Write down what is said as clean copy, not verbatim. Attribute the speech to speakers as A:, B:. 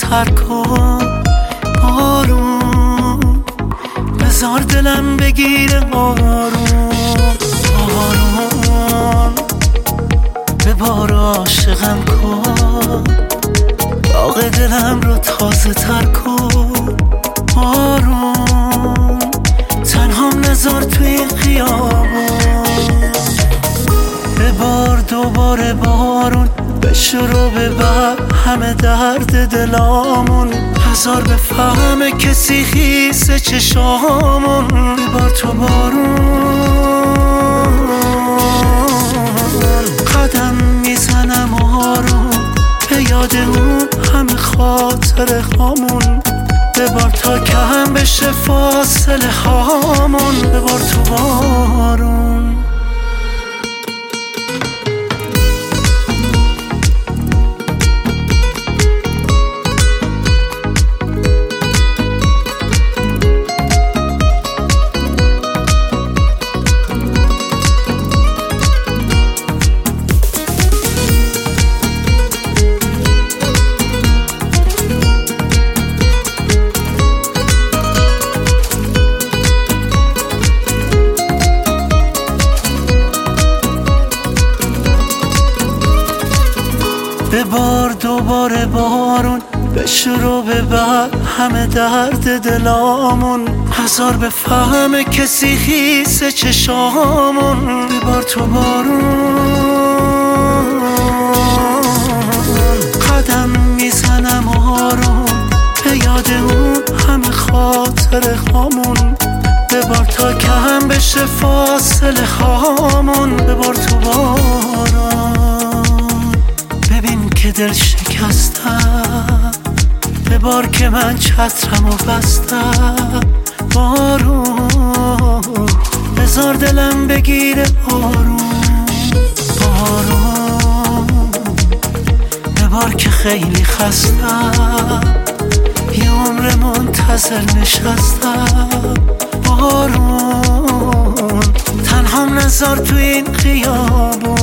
A: تر کن بارون، بذار دلم بگیره آروم آروم، ببار عاشقم کن، داغ دلم رو تازه تر کن بارون، تنهام نذار توی خیابون، ببار دوباره بارون، بشورو ببر همه درد دلامون، هزار بفهمه کسی خیسه چشامون، ببار تو بارون، قدم میزنم آروم به یاد اون همه خاطر هامون، ببار تا کم بشه فاصله هامون، ببار تو بارون. ببار دوباره بارون، بشورو ببر همه درد دلامون، هزار بفهمه کسی خیسه چشامون، ببار تو بارون، قدم میزنم آروم به یاد اون همه خاطر هامون، ببار تا کم بشه فاصله هامون، ببار تو بارون. ببین که دل شکستم، ببار که من چترمو بستم بارون، بذار دلم بگیره آروم آروم، ببار که خیلی خستم، یه عمر منتظر نشستم بارون، تنهام نذار تو این خیابون.